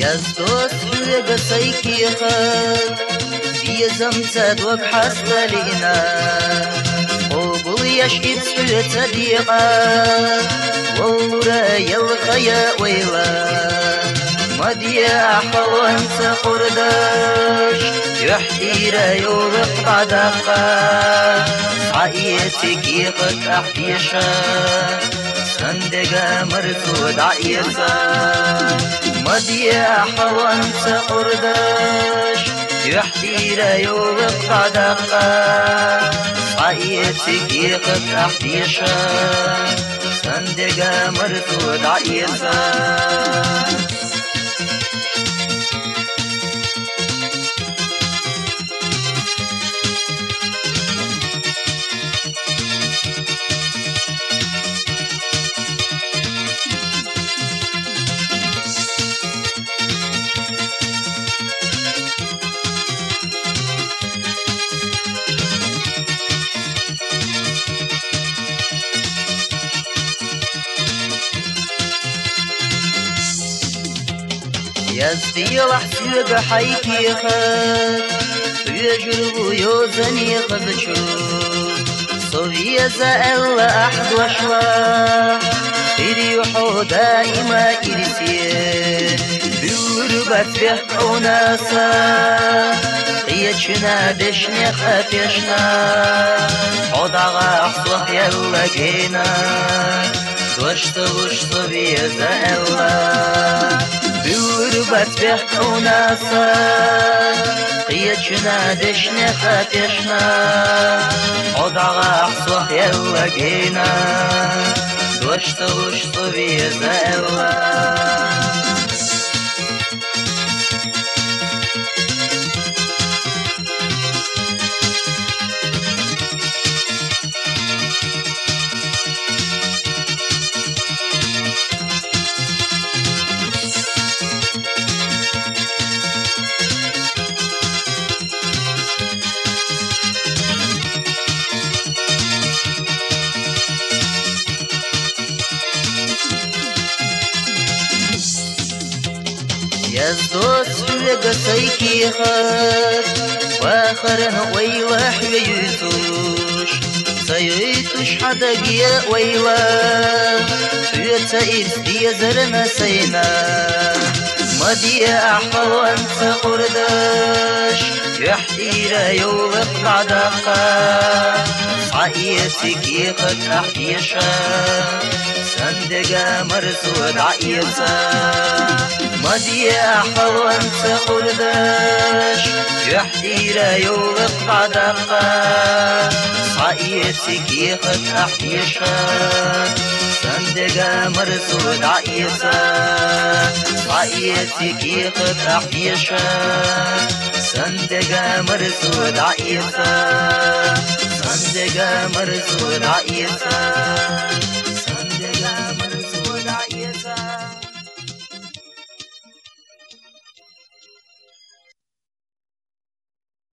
يزدوس حلق سيكيخت بيزمتد وبحست لنا قبل يشئت حلت ديقا والله يلخيا ويلا مديا حوانت قرداش يحتير يورق بعدقا عايتك يقت أحديشا صندقا مرزود عيسا مديا حوانت قرداش يحتير يورق بعدقا عايتك يقت أحديشا صندقا مرزود عيسا يزدي لحسيق حيكي خد يجربو يوزني خبشو صوفيا زائل أحد وشلا إريحو دائما إرسيه بوربت بيحكو ناسا قيتشنا دشني خفيشنا عدغا أحصح يلا جينا دوشتوش صوفيا زائل بوربت بيحكو ناسا قيتشنا دشنا خاتشنا عدغا أحصح يلا جينا دوشتوش صبي زائلا يزدوس حلق سيكي خد واخرن ويلا حيوتوش سيوتوش حدقيا ويلا حيوتا إزدي زرنا سينا مديا أحفل وانت قرداش يحدير يوغق بعدقا عايتك يقد أحديشا صندقا مرزود عيسا مديا حوانت قرداش يحدير يوغق بعدقا عايتك يقد أحديشا صندقا مرزود عيسا عايتك يقد أحديشا صندقا مرزود عيسا صندقا مرزود عيسا